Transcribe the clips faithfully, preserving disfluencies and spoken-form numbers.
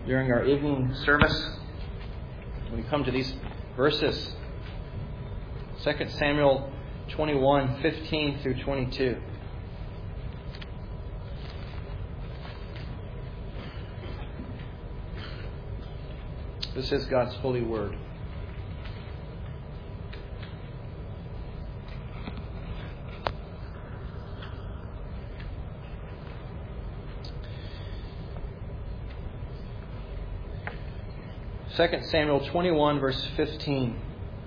during our evening service. When we come to these verses, Second Samuel twenty-one, fifteen through twenty-two. This is God's holy word. Second Samuel twenty-one, verse fifteen.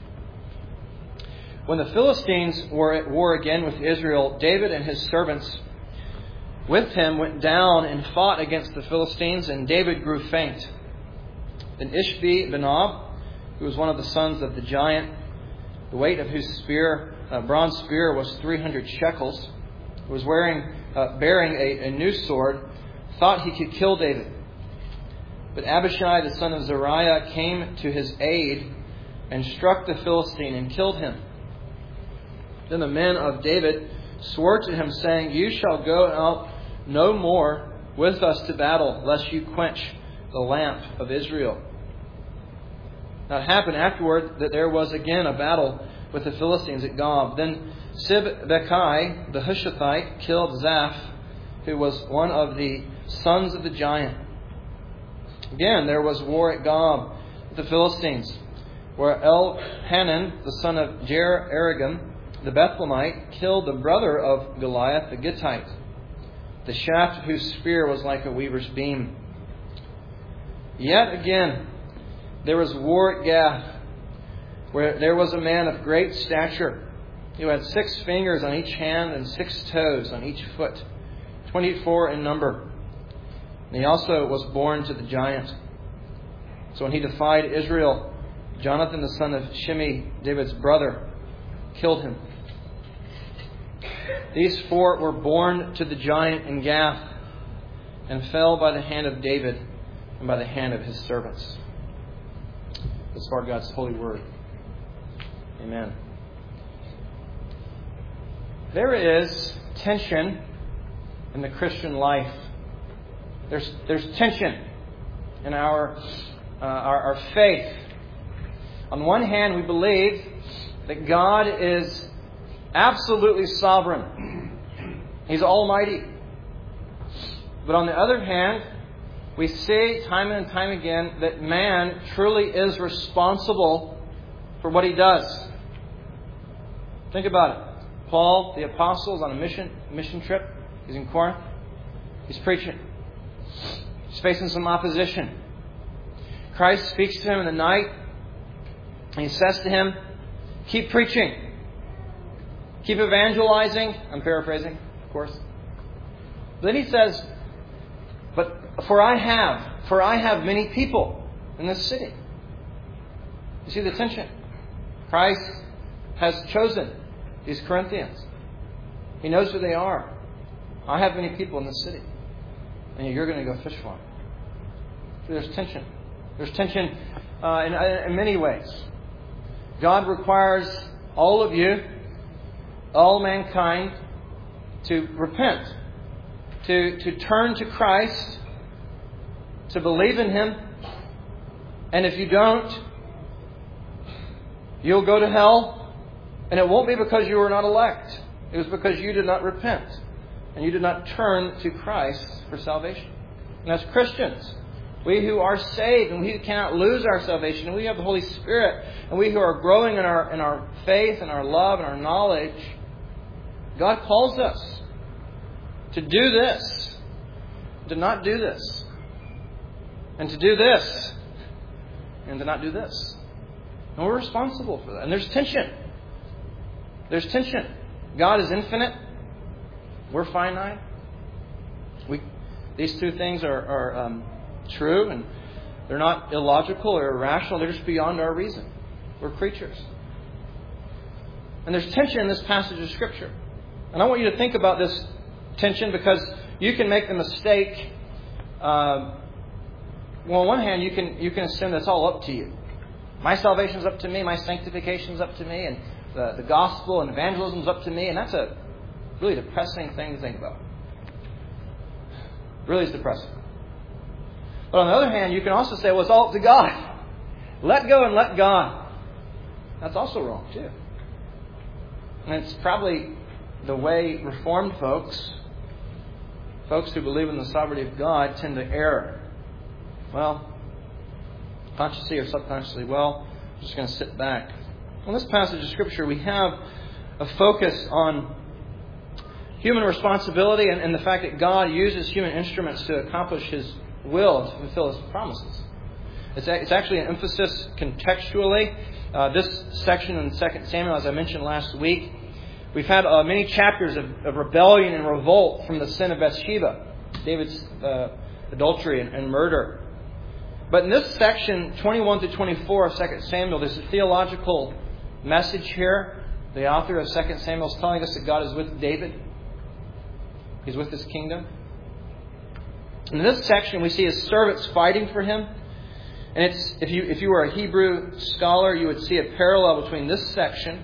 When the Philistines were at war again with Israel, David and his servants with him went down and fought against the Philistines, and David grew faint. Then Ishbi-Benob, who was one of the sons of the giant, the weight of whose spear, uh, bronze spear, was three hundred shekels, was wearing, uh, bearing a, a new sword, thought he could kill David. But Abishai, the son of Zeruiah, came to his aid and struck the Philistine and killed him. Then the men of David swore to him, saying, "You shall go out no more with us to battle, lest you quench the lamp of Israel." Now it happened afterward that there was again a battle with the Philistines at Gob. Then Sibbekai, the Hushathite, killed Zaph, who was one of the sons of the giant. Again, there was war at Gob with the Philistines, where Elhanan, the son of Jer-Arigam, the Bethlehemite, killed the brother of Goliath, the Gittite, the shaft of whose spear was like a weaver's beam. Yet again, there was war at Gath, where there was a man of great stature, who had six fingers on each hand and six toes on each foot, twenty-four in number. And he also was born to the giant. So when he defied Israel, Jonathan, the son of Shimei, David's brother, killed him. These four were born to the giant in Gath and fell by the hand of David and by the hand of his servants. This is God's holy word. Amen. There is tension in the Christian life. There's there's tension in our, uh, our our faith. On one hand, we believe that God is absolutely sovereign. He's almighty. But on the other hand, we see time and time again that man truly is responsible for what he does. Think about it. Paul, the apostle, is on a mission mission trip. He's in Corinth. He's preaching. He's facing some opposition. Christ speaks to him in the night. And he says to him, "Keep preaching. Keep evangelizing." I'm paraphrasing, of course. Then he says, But for I have, for I have many people in this city. You see the tension. Christ has chosen these Corinthians. He knows who they are. I have many people in this city. And you're going to go fish for them. So there's tension. There's tension uh, in, in many ways. God requires all of you, all mankind, to repent. To, to turn to Christ, to believe in Him. And if you don't, you'll go to hell. And it won't be because you were not elect. It was because you did not repent. And you did not turn to Christ for salvation. And as Christians, we who are saved and we who cannot lose our salvation, and we have the Holy Spirit, and we who are growing in our, in our faith and our love and our knowledge, God calls us to do this, to not do this, and to do this, and to not do this. And we're responsible for that. And there's tension. There's tension. God is infinite. We're finite. We, these two things are, are um, true, and they're not illogical or irrational. They're just beyond our reason. We're creatures. And there's tension in this passage of Scripture. And I want you to think about this tension, because you can make the mistake. Uh, well, on one hand, you can you can assume that's all up to you. My salvation's up to me. My sanctification's up to me, and the, the gospel and evangelism's up to me. And that's a really depressing thing to think about. Really is depressing. But on the other hand, you can also say, well, it's all up to God. Let go and let God. That's also wrong, too. And it's probably the way Reformed folks, folks who believe in the sovereignty of God, tend to err. Well, consciously or subconsciously, well, I'm just going to sit back. In this passage of Scripture, we have a focus on human responsibility and, and the fact that God uses human instruments to accomplish His will, to fulfill His promises. It's, a, it's actually an emphasis contextually. Uh, this section in Second Samuel, as I mentioned last week, we've had uh, many chapters of, of rebellion and revolt from the sin of Bathsheba, David's uh, adultery and, and murder. But in this section, twenty-one to twenty-four of Second Samuel, there's a theological message here. The author of Second Samuel is telling us that God is with David. He's with His kingdom. In this section, we see His servants fighting for Him. And it's if you if you were a Hebrew scholar, you would see a parallel between this section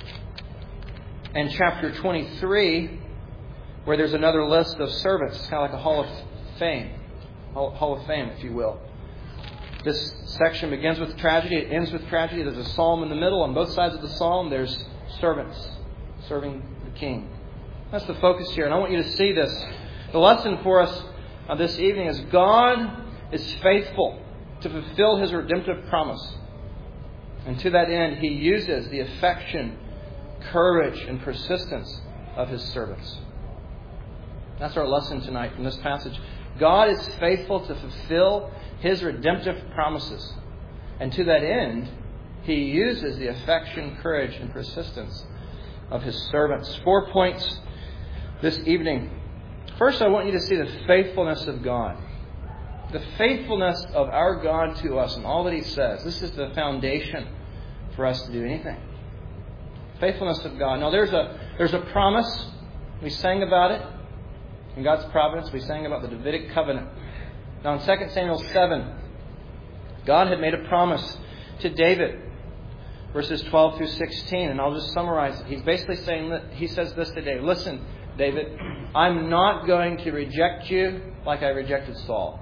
and chapter twenty-three, where there's another list of servants, kind of like a Hall of Fame, Hall of Fame, if you will. This section begins with tragedy, it ends with tragedy. There's a psalm in the middle. On both sides of the psalm, there's servants serving the king. That's the focus here, and I want you to see this. The lesson for us uh, this evening is God is faithful to fulfill His redemptive promise. And to that end, He uses the affection, courage, and persistence of His servants. That's our lesson tonight from this passage. God is faithful to fulfill His redemptive promises. And to that end, He uses the affection, courage, and persistence of His servants. Four points this evening. First, I want you to see the faithfulness of God. The faithfulness of our God to us and all that He says. This is the foundation for us to do anything. Faithfulness of God. Now, there's a there's a promise. We sang about it in God's providence. We sang about the Davidic covenant. Now, in Second Samuel seven, God had made a promise to David, verses twelve through sixteen, and I'll just summarize it. He's basically saying that He says this today. Listen, David, I'm not going to reject you like I rejected Saul.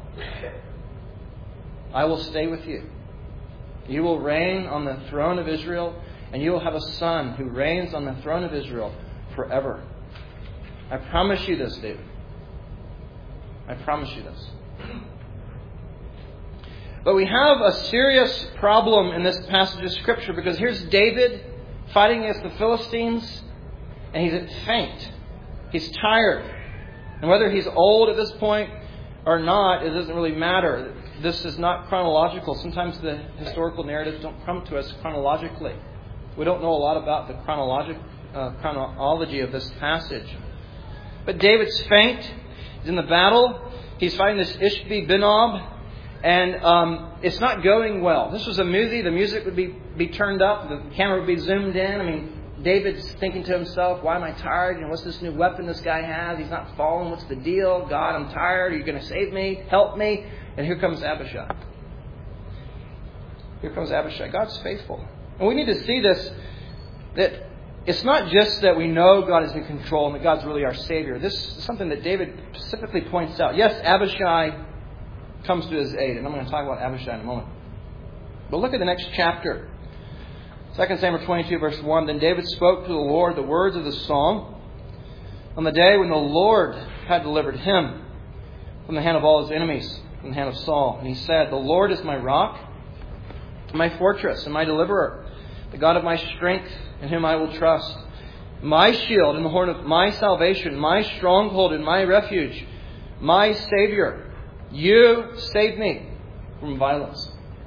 I will stay with you. You will reign on the throne of Israel, and you will have a son who reigns on the throne of Israel forever. I promise you this, David. I promise you this. But we have a serious problem in this passage of Scripture, because here's David fighting against the Philistines, and he's at faint. He's tired. And whether he's old at this point or not, it doesn't really matter. This is not chronological. Sometimes the historical narratives don't come to us chronologically. We don't know a lot about the chronologic, uh, chronology of this passage. But David's faint. He's in the battle. He's fighting this Ishbi-Benob. And um, it's not going well. This was a movie. The music would be, be turned up. The camera would be zoomed in. I mean, David's thinking to himself, why am I tired? You know, what's this new weapon this guy has? He's not falling. What's the deal? God, I'm tired. Are you going to save me? Help me? And here comes Abishai. Here comes Abishai. God's faithful. And we need to see this, that it's not just that we know God is in control and that God's really our Savior. This is something that David specifically points out. Yes, Abishai comes to his aid. And I'm going to talk about Abishai in a moment. But look at the next chapter. Second Samuel twenty-two, verse one. Then David spoke to the Lord the words of the psalm on the day when the Lord had delivered him from the hand of all his enemies, from the hand of Saul. And he said, the Lord is my rock, my fortress, and my deliverer, the God of my strength, in whom I will trust, my shield and the horn of my salvation, my stronghold and my refuge, my Savior. You save me from violence.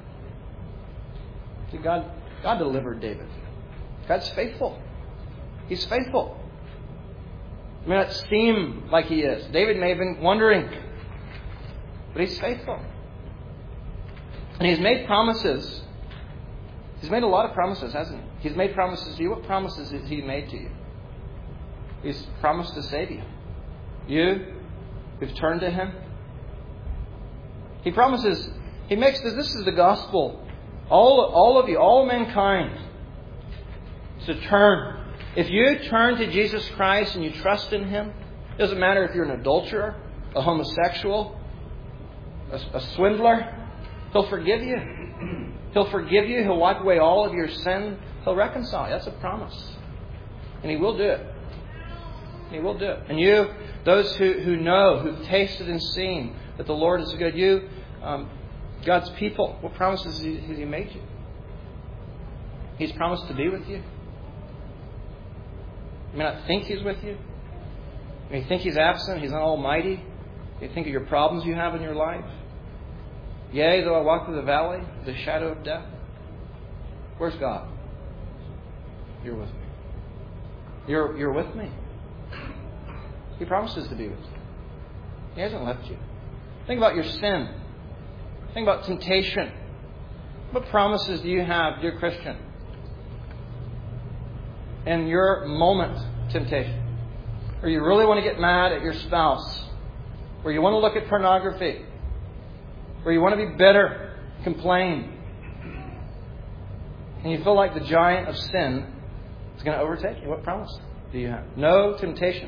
See, God, God delivered David. God's faithful. He's faithful. It may not seem like He is. David may have been wondering, but He's faithful. And He's made promises. He's made a lot of promises, hasn't He? He's made promises to you. What promises has He made to you? He's promised to save you. You who've turned to Him. He promises, He makes this, this is the gospel. All, all of you, all mankind, to turn. If you turn to Jesus Christ and you trust in Him, it doesn't matter if you're an adulterer, a homosexual, a, a swindler, He'll forgive you. He'll forgive you. He'll wipe away all of your sin. He'll reconcile you. That's a promise. And He will do it. He will do it. And you, those who, who know, who've tasted and seen that the Lord is good, you, um, God's people, what promises has He, has he made you? He's promised to be with you. You may not think He's with you. You may think He's absent. He's not almighty. You think of your problems you have in your life. Yea, though I walk through the valley, the shadow of death. Where's God? You're with me. You're, you're with me. He promises to be with you. He hasn't left you. Think about your sin. Think about temptation. What promises do you have, dear Christian? In your moment temptation. Or you really want to get mad at your spouse. Or you want to look at pornography. Or you want to be bitter, complain. And you feel like the giant of sin is going to overtake you. What promise do you have? No temptation.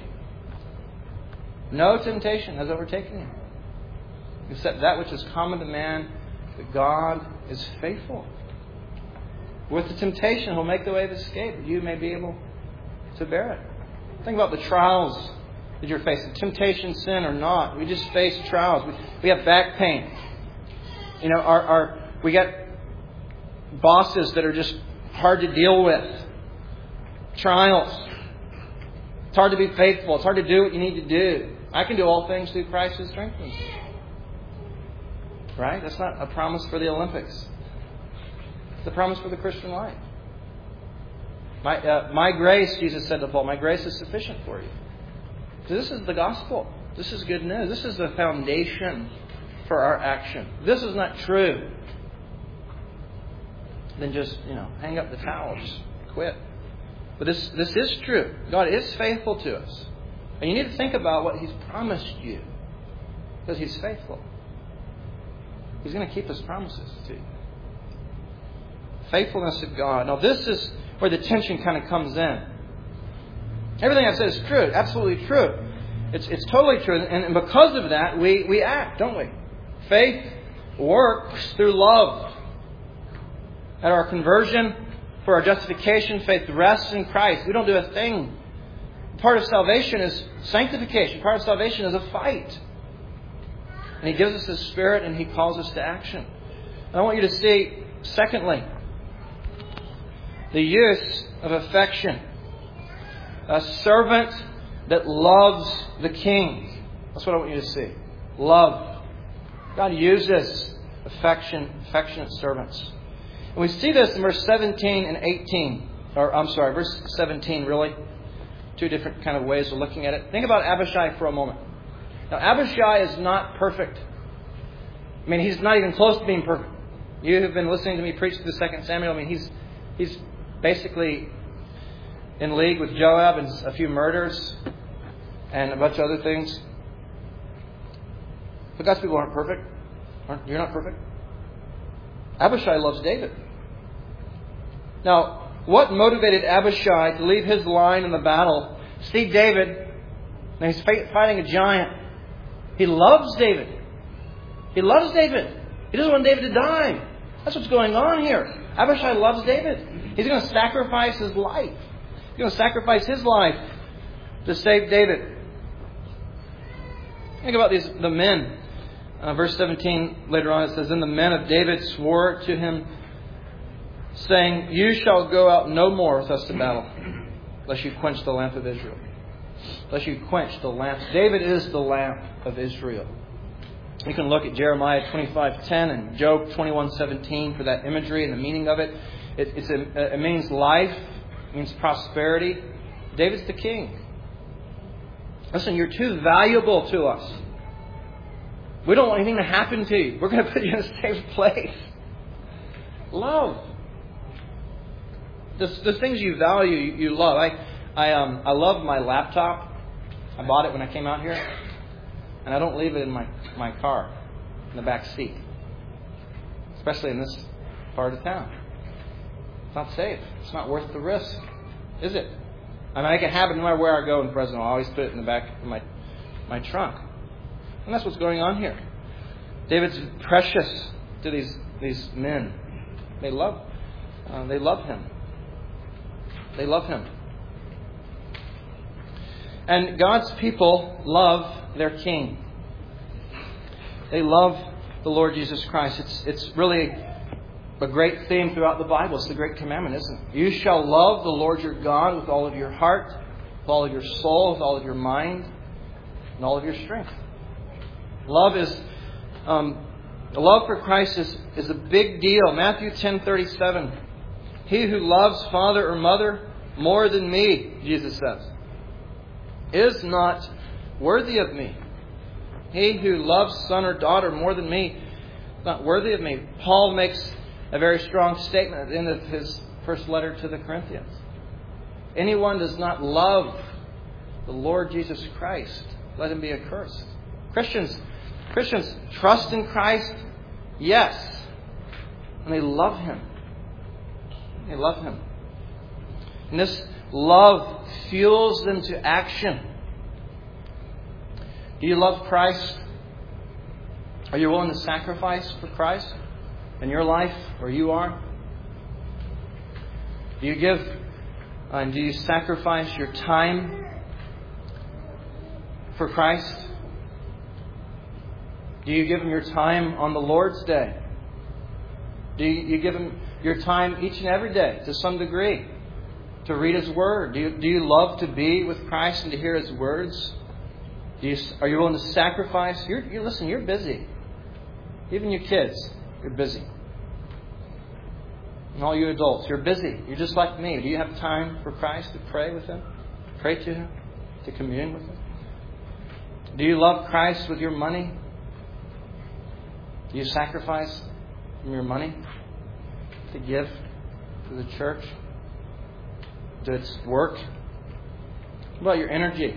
No temptation has overtaken you. Except that which is common to man, that God is faithful. With the temptation, He'll make the way of escape, that you may be able to bear it. Think about the trials that you're facing. Temptation, sin or not. We just face trials. We, we have back pain. You know, our, our we got bosses that are just hard to deal with. Trials. It's hard to be faithful. It's hard to do what you need to do. I can do all things through Christ who strengthens me. Right? That's not a promise for the Olympics. It's a promise for the Christian life. My, uh, my grace, Jesus said to Paul, my grace is sufficient for you. So this is the gospel. This is good news. This is the foundation for our action. If this is not true, then just, you know, hang up the towel. Just quit. But this, this is true. God is faithful to us. And you need to think about what He's promised you. Because He's faithful. He's going to keep His promises to you. Faithfulness of God. Now this is where the tension kind of comes in. Everything I've said is true. Absolutely true. It's it's totally true. And, and because of that, we, we act, don't we? Faith works through love. At our conversion, for our justification, faith rests in Christ. We don't do a thing. Part of salvation is sanctification. Part of salvation is a fight. And He gives us His Spirit and He calls us to action. And I want you to see, secondly, the use of affection. A servant that loves the King. That's what I want you to see. Love. God uses affection, affectionate servants. And we see this in verse seventeen and eighteen. Or, I'm sorry, verse seventeen, really. Two different kind of ways of looking at it. Think about Abishai for a moment. Now, Abishai is not perfect. I mean, he's not even close to being perfect. You have been listening to me preach the Second Samuel. I mean, he's he's basically in league with Joab and a few murders and a bunch of other things. But God's people aren't perfect. Aren't, you're not perfect. Abishai loves David. Now, what motivated Abishai to leave his line in the battle? See David. Now he's fighting a giant. He loves David. He loves David. He doesn't want David to die. That's what's going on here. Abishai loves David. He's going to sacrifice his life. He's going to sacrifice his life to save David. Think about these the men. Uh, verse seventeen, later on it says, Then the men of David swore to him, saying, You shall go out no more with us to battle, lest you quench the lamp of Israel. Lest you quench the lamp. David is the lamp of Israel. You can look at Jeremiah twenty-five ten and Job twenty-one seventeen for that imagery and the meaning of it. It, it's a, it means life. It means prosperity. David's the king. Listen, you're too valuable to us. We don't want anything to happen to you. We're going to put you in a safe place. Love. The, the things you value, you, you love. I I um I love my laptop. I bought it when I came out here. And I don't leave it in my, my car, in the back seat. Especially in this part of town. It's not safe. It's not worth the risk. Is it? I mean, I can have it no matter where I go in Fresno. I always put it in the back of my, my trunk. And that's what's going on here. David's precious to these, these men. They love, uh, they love him. They love him. And God's people love their King. They love the Lord Jesus Christ. It's, it's really a great theme throughout the Bible. It's the great commandment, isn't it? You shall love the Lord your God with all of your heart, with all of your soul, with all of your mind, and all of your strength. Love is, um, love for Christ is, is a big deal. Matthew ten thirty-seven. He who loves father or mother more than me, Jesus says, is not worthy of me. He who loves son or daughter more than me is not worthy of me. Paul makes a very strong statement at the end of his first letter to the Corinthians. Anyone does not love the Lord Jesus Christ, let him be accursed. Christians, Christians trust in Christ, yes, and they love Him. They love Him. And this love fuels them to action. Do you love Christ? Are you willing to sacrifice for Christ in your life where you are? Do you give uh, and do you sacrifice your time for Christ? Do you give Him your time on the Lord's Day? Do you, you give Him your time each and every day to some degree to read His Word? Do you, do you love to be with Christ and to hear His words? Do you, are you willing to sacrifice? You're, you listen, you're busy. Even you kids, you're busy. And all you adults, you're busy. You're just like me. Do you have time for Christ to pray with Him? Pray to Him? To commune with Him? Do you love Christ with your money? Do you sacrifice from your money to give to the church? To its work? What about your energy?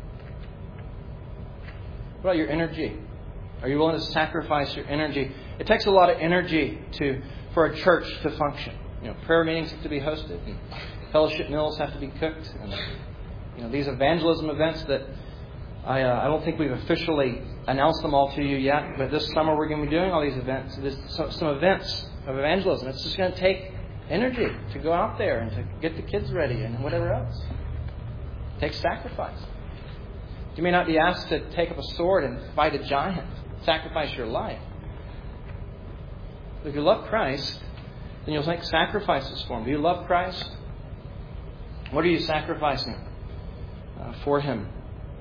What about your energy? Are you willing to sacrifice your energy? It takes a lot of energy to for a church to function. You know, prayer meetings have to be hosted, and fellowship meals have to be cooked, and you know these evangelism events that I uh, I don't think we've officially announced them all to you yet. But this summer we're going to be doing all these events. There's some, some events of evangelism. It's just going to take energy to go out there and to get the kids ready and whatever else. It takes sacrifice. You may not be asked to take up a sword and fight a giant, sacrifice your life. But if you love Christ, then you'll make sacrifices for Him. Do you love Christ? What are you sacrificing uh, for Him?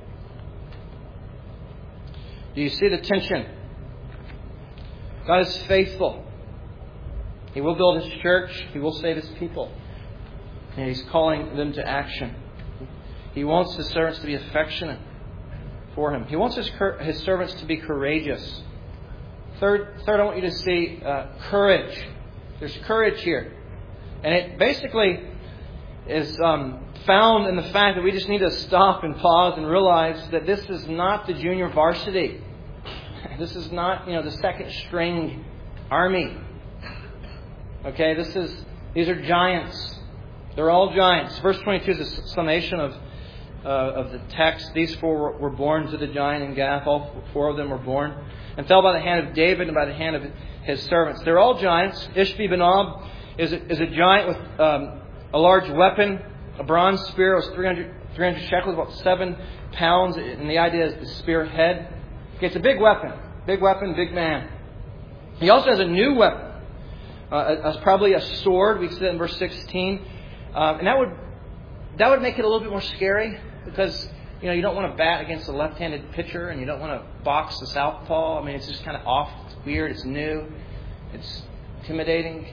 Do you see the tension? God is faithful. He will build His church. He will save His people. And He's calling them to action. He wants His servants to be affectionate for Him. He wants His, his servants to be courageous. Third, third, I want you to see uh, courage. There's courage here. And it basically is um, found in the fact that we just need to stop and pause and realize that this is not the junior varsity. This is not, you know, the second string army. Okay, this is these are giants. They're all giants. Verse twenty-two is a summation of uh, of the text. These four were born to the giant in Gath. All four of them were born and fell by the hand of David and by the hand of his servants. They're all giants. Ishbi-Benob is a, is a giant with um, a large weapon. A bronze spear was three hundred, three hundred shekels, about seven pounds. And the idea is the spear head. Okay, it's a big weapon. Big weapon, big man. He also has a new weapon. Uh, a, a, probably a sword. We see that in verse sixteen. Uh, and that would that would make it a little bit more scary because you know you don't want to bat against a left-handed pitcher and you don't want to box the southpaw. I mean, it's just kind of off. It's weird. It's new. It's intimidating.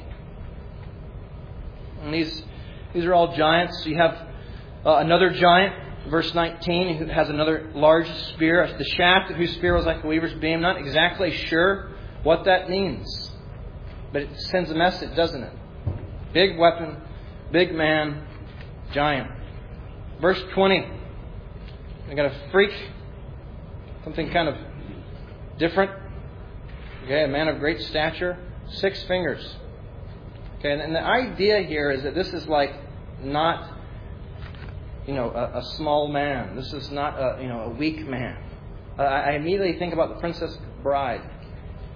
And these these are all giants. You have uh, another giant, verse nineteen, who has another large spear. The shaft of whose spear was like a weaver's beam. Not exactly sure what that means, but it sends a message, doesn't it? Big weapon, big man, giant. Verse twenty. We got a freak, something kind of different. Okay, a man of great stature, six fingers. Okay, and the idea here is that this is like not, you know, a, a small man. This is not a, you know, a weak man. Uh, I immediately think about the Princess Bride.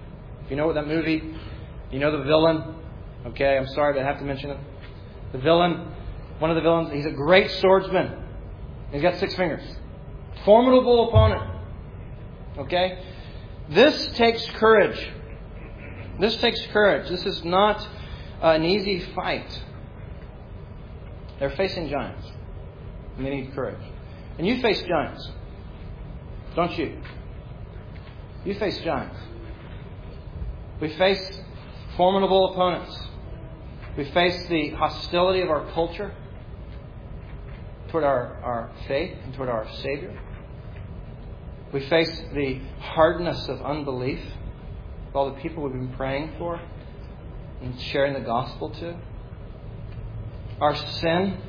If you know what that movie, you know the villain. Okay, I'm sorry, but I have to mention it. The villain, one of the villains, he's a great swordsman. He's got six fingers. Formidable opponent. Okay? This takes courage. This takes courage. This is not an easy fight. They're facing giants. And they need courage. And you face giants. Don't you? You face giants. We face formidable opponents. We face the hostility of our culture toward our, our faith and toward our Savior. We face the hardness of unbelief of all the people we've been praying for and sharing the gospel to. Our sin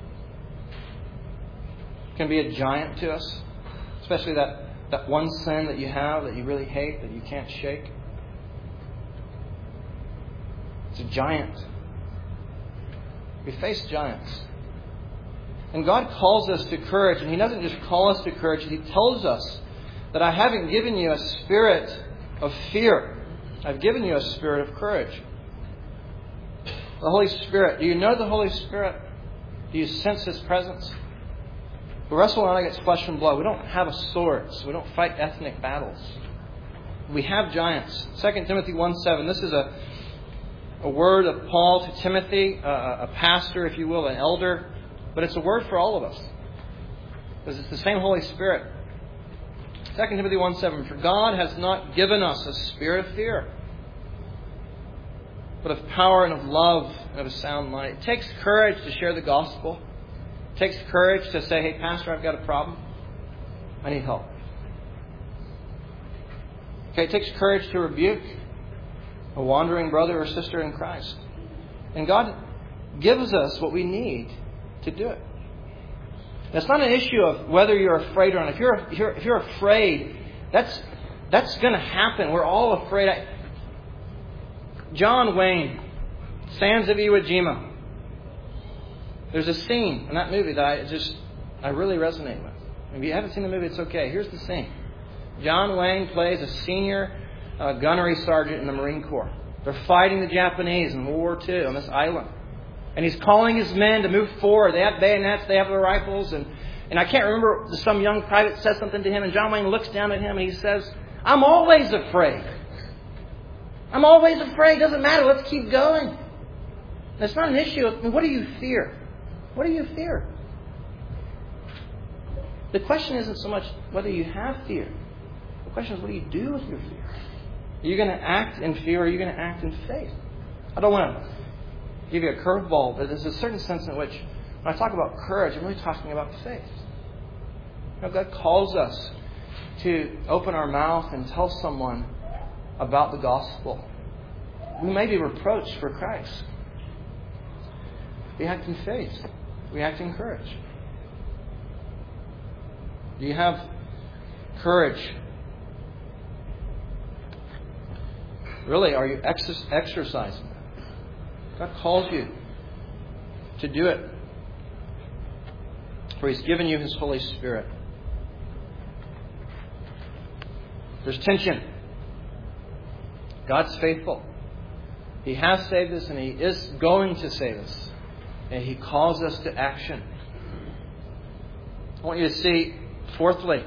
can be a giant to us, especially that, that one sin that you have that you really hate, that you can't shake. It's a giant. We face giants. And God calls us to courage, and He doesn't just call us to courage, He tells us that I haven't given you a spirit of fear. I've given you a spirit of courage. The Holy Spirit. Do you know the Holy Spirit? Do you sense His presence? We wrestle not against flesh and blood. We don't have a sword, so we don't fight ethnic battles. We have giants. Second Timothy one seven. This is a, a word of Paul to Timothy, a, a pastor, if you will, an elder. But it's a word for all of us. Because it's the same Holy Spirit. Second Timothy one seven. For God has not given us a spirit of fear, but of power and of love and of a sound mind. It takes courage to share the gospel. It takes courage to say, hey, Pastor, I've got a problem. I need help. Okay, it takes courage to rebuke a wandering brother or sister in Christ. And God gives us what we need to do it. It's not an issue of whether you're afraid or not. If you're if you're, if you're afraid, that's that's going to happen. We're all afraid. I, John Wayne, Sands of Iwo Jima. There's a scene in that movie that I just I really resonate with. If you haven't seen the movie, it's okay. Here's the scene. John Wayne plays a senior uh, gunnery sergeant in the Marine Corps. They're fighting the Japanese in World War Two on this island. And he's calling his men to move forward. They have bayonets, they have their rifles. And, and I can't remember, some young private says something to him. And John Wayne looks down at him and he says, I'm always afraid. I'm always afraid. Doesn't matter. Let's keep going. And it's not an issue of, what do you fear? What do you fear? The question isn't so much whether you have fear. The question is, what do you do with your fear? Are you going to act in fear or are you going to act in faith? I don't want to give you a curveball, but there's a certain sense in which when I talk about courage, I'm really talking about faith. You know, God calls us to open our mouth and tell someone about the gospel. We may be reproached for Christ. We act in faith. We act in courage. Do you have courage? Really, are you ex- exercising? God calls you to do it. For He's given you His Holy Spirit. There's tension. God's faithful. He has saved us and He is going to save us. And He calls us to action. I want you to see, fourthly,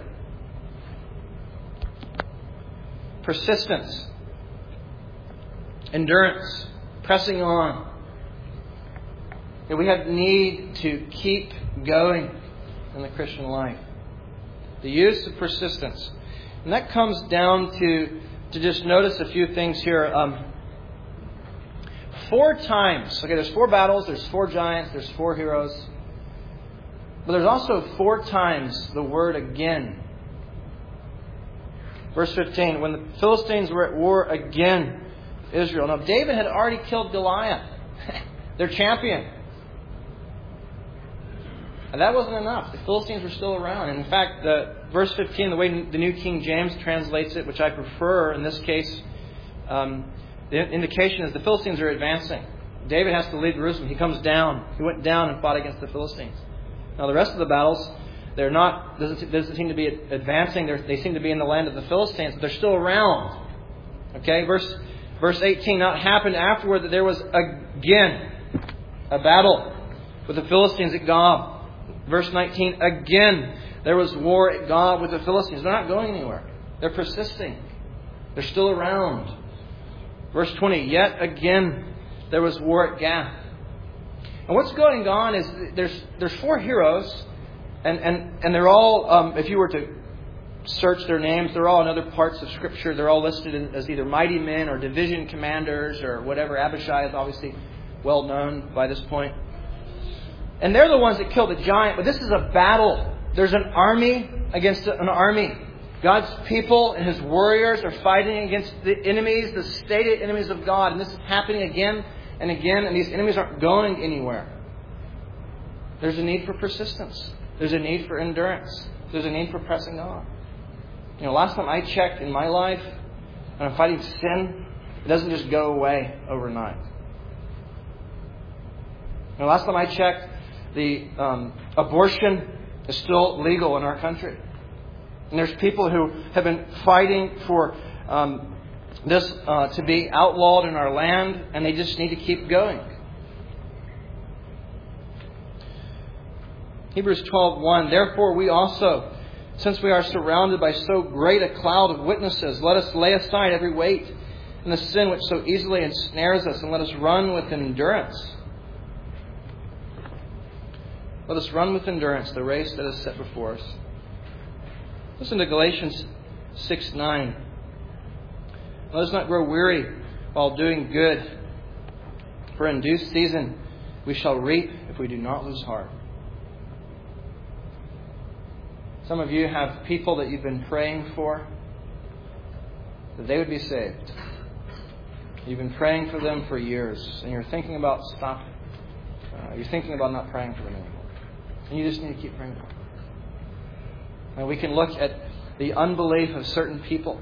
persistence, endurance, pressing on. And we have need to keep going in the Christian life. The use of persistence. And that comes down to, to just notice a few things here. Um, four times, okay, there's four battles, there's four giants, there's four heroes. But there's also four times the word again. Verse fifteen, when the Philistines were at war again, Israel. Now, David had already killed Goliath, their champion. And that wasn't enough. The Philistines were still around. And in fact, the, verse fifteen, the way the New King James translates it, which I prefer in this case, um, the indication is the Philistines are advancing. David has to leave Jerusalem. He comes down. He went down and fought against the Philistines. Now, the rest of the battles, they're not, doesn't, doesn't seem to be advancing. They're, they seem to be in the land of the Philistines, but they're still around. Okay, verse verse eighteen. Now it happened afterward that there was again a battle with the Philistines at Gob. Verse nineteen. Again there was war at Gob with the Philistines. They're not going anywhere. They're persisting. They're still around. Verse twenty. Yet again there was war at Gath. And what's going on is there's there's four heroes, and and and they're all, um, if you were to search their names, they're all in other parts of Scripture. They're all listed in, as either mighty men or division commanders or whatever. Abishai is obviously well known by this point. And they're the ones that killed the giant. But this is a battle. There's an army against an army. God's people and His warriors are fighting against the enemies, the stated enemies of God. And this is happening again and again. And these enemies aren't going anywhere. There's a need for persistence. There's a need for endurance. There's a need for pressing on. You know, last time I checked in my life, when I'm fighting sin, it doesn't just go away overnight. You know, last time I checked, the um, abortion is still legal in our country. And there's people who have been fighting for um, this uh, to be outlawed in our land, and they just need to keep going. Hebrews twelve one. Therefore we also, since we are surrounded by so great a cloud of witnesses, let us lay aside every weight and the sin which so easily ensnares us, and let us run with endurance. Let us run with endurance the race that is set before us. Listen to Galatians six nine. Let us not grow weary while doing good, for in due season we shall reap if we do not lose heart. Some of you have people that you've been praying for, that they would be saved. You've been praying for them for years, and you're thinking about stopping. Uh, you're thinking about not praying for them anymore. And you just need to keep praying for them. And we can look at the unbelief of certain people.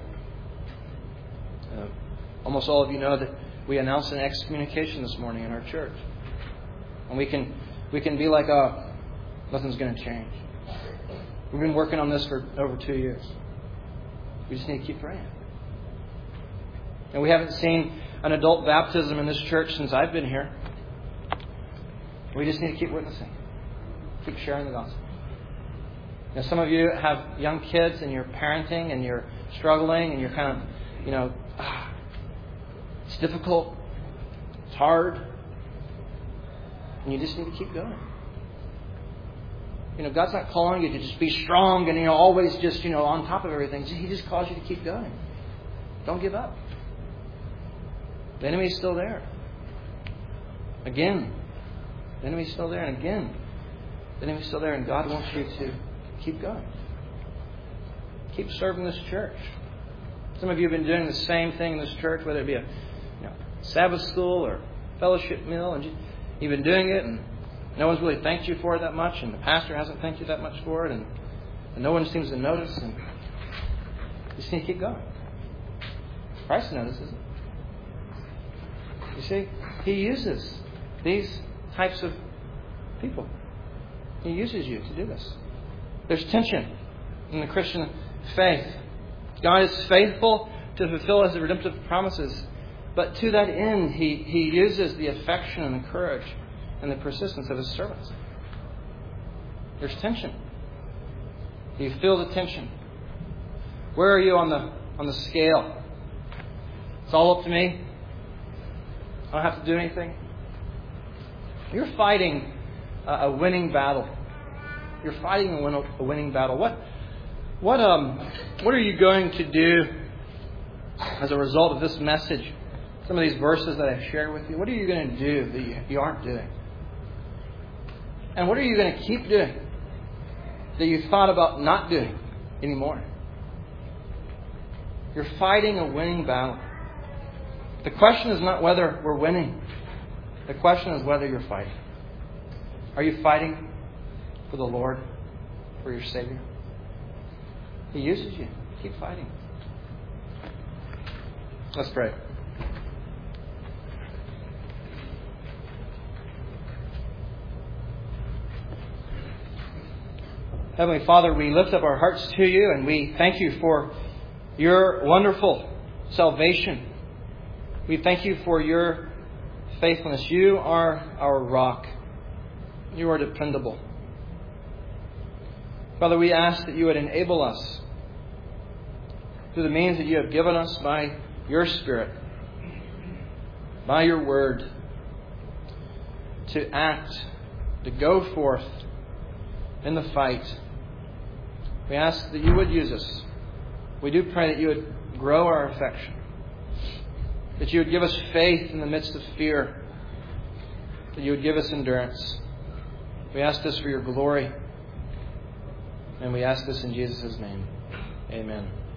Uh, almost all of you know that we announced an excommunication this morning in our church. And we can we can be like, oh, nothing's going to change. We've been working on this for over two years. We just need to keep praying. And we haven't seen an adult baptism in this church since I've been here. We just need to keep witnessing. Keep sharing the gospel. Now, some of you have young kids and you're parenting and you're struggling and you're kind of, you know, ah, it's difficult. It's hard. And you just need to keep going. You know, God's not calling you to just be strong and, you know, always just, you know, on top of everything. He just calls you to keep going. Don't give up. The enemy's still there. Again. The enemy's still there. And again. The enemy's still there. And God wants you to keep going. Keep serving this church. Some of you have been doing the same thing in this church, whether it be a you know, Sabbath school or fellowship meal. And you've been doing it and no one's really thanked you for it that much, and the pastor hasn't thanked you that much for it, and, and no one seems to notice, and you just need to keep going. Christ notices it. You see, He uses these types of people. He uses you to do this. There's tension in the Christian faith. God is faithful to fulfill His redemptive promises, but to that end, He, he uses the affection and the courage and the persistence of His servants. There's tension. Do you feel the tension? Where are you on the on the scale? It's all up to me. I don't have to do anything. You're fighting a, a winning battle. You're fighting a, win, a winning battle. What what um what are you going to do as a result of this message? Some of these verses that I've shared with you. What are you going to do that you, you aren't doing? And what are you going to keep doing that you thought about not doing anymore? You're fighting a winning battle. The question is not whether we're winning. The question is whether you're fighting. Are you fighting for the Lord, for your Savior? He uses you. Keep fighting. Let's pray. Heavenly Father, we lift up our hearts to You and we thank You for Your wonderful salvation. We thank you for your faithfulness. You are our rock. You are dependable. Father, we ask that you would enable us through the means that you have given us by your Spirit, by your word, to act, to go forth in the fight. We ask that you would use us. We do pray that you would grow our affection, that you would give us faith in the midst of fear, that you would give us endurance. We ask this for your glory, and we ask this in Jesus' name. Amen.